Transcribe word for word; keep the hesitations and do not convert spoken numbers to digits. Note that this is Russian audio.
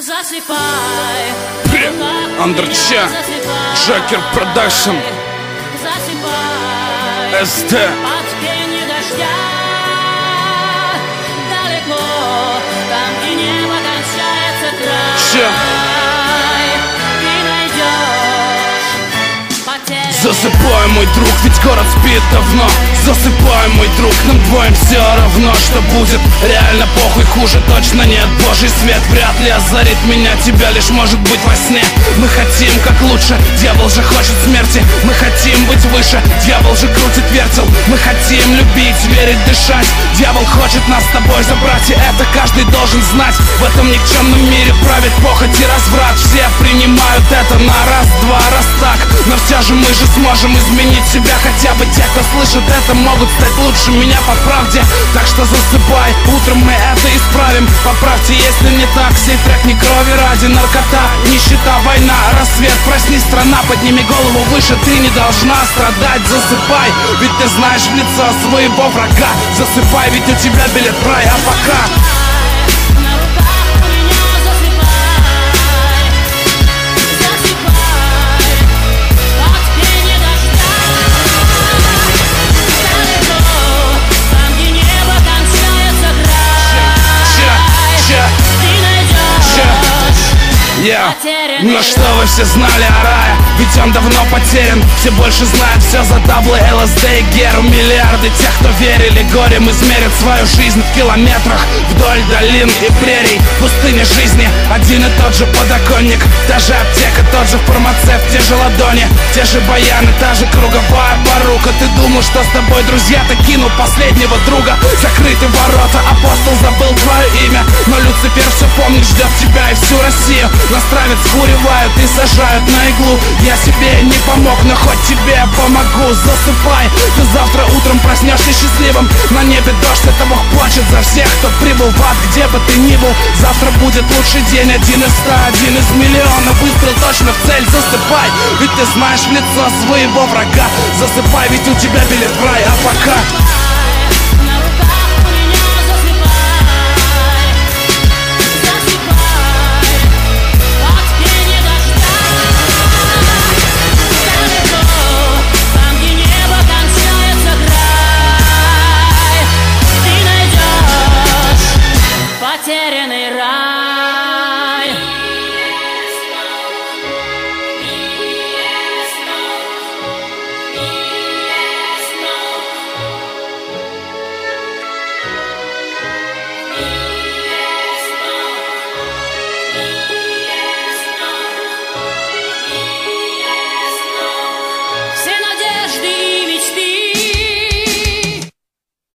Засыпай. Андерча, Джокер Продакшн, Засыпай. эс тэ. Под пение дождя. Далеко, там, где небо кончается край. Че? Ты найдешь потерянный. Засыпай, мой друг, ведь город спит давно. Засыпай, мой друг, нам двоим все равно, что будет. Реально похуй, хуже точно нет. Божий свет вряд ли озарит меня, тебя лишь может быть во сне. Мы хотим как лучше, дьявол же хочет смерти. Мы хотим быть выше, дьявол же крутит вертел. Мы хотим любить, верить, дышать. Дьявол хочет нас с тобой забрать, и это каждый должен знать. В этом никчемном мире правит похоть и разврат. Все принимают это на раз-два, раз так. Но все же мы же сможем изменить себя. Хотя бы те, кто слышит это, могут стать лучше меня по правде. Так что засыпай, утром мы это исправим. Поправьте, если не так, сей трек не крови ради. Наркота, нищета, война, рассвет. Проснись, страна, подними голову выше. Ты не должна страдать, засыпай. Ведь ты знаешь в лицо своего врага. Засыпай, ведь у тебя билет в рай, а пока Yeah. Ну что вы все знали о рае? Ведь он давно потерян. Все больше знают все за даблы, эл эс дэ и геру. Миллиарды тех, кто верили горем, измерят свою жизнь в километрах вдоль долин и прерий. Пустыня жизни, один и тот же подоконник. Та же аптека, тот же фармацевт, те же ладони, те же баяны, та же круговая порука. Ты думал, что с тобой друзья-то кинул последнего друга. Закрыты ворота, апостол забыл твое имя, но Люцифер все помнит, ждет тебя и всю Россию. Настраивают, скуревают и сажают на иглу. Я себе не помог, но хоть тебе помогу. Засыпай, ты завтра утром проснешься счастливым. На небе дождь, это Бог плачет за всех, кто прибыл в ад, где бы ты ни был. Завтра будет лучший день, один из ста, один из миллиона. Выстрел точно в цель, засыпай, ведь ты знаешь в лицо своего врага. Засыпай, ведь у тебя билет в рай, а пока